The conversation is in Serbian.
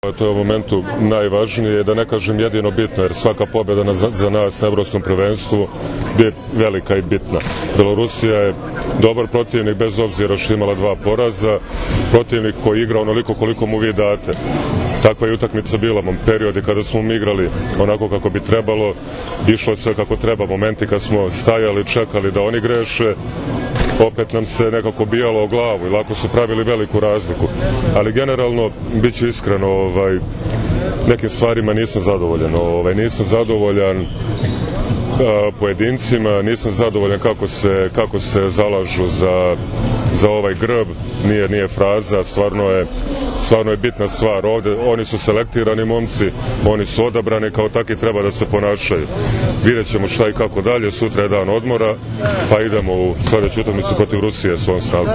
To je u momentu najvažnije, da ne kažem jedino bitno, jer svaka pobjeda za nas na evropskom prvenstvu je velika i bitna. Belorusija je dobar protivnik, bez obzira što je imala 2 poraza, protivnik koji igra onoliko koliko mu vi date. Takva je utakmica bila, periodi kada smo mi igrali onako kako bi trebalo, išlo sve kako treba, momenti kad smo stajali, čekali da oni greše, opet nam se nekako bijalo o glavu i lako su pravili veliku razliku. Ali generalno, bit ću iskreno, nekim stvarima nisam zadovoljan. Nisam zadovoljan pojedincima, nisam zadovoljan kako se zalažu za ovaj grb, nije fraza, stvarno je bitna stvar. Ovde oni su selektirani momci, oni su odabrani, kao takvi treba da se ponašaju. Vidjet ćemo šta i kako dalje, sutra je dan odmora, pa idemo u sledeću utakmicu protiv Rusije s ovom snagom.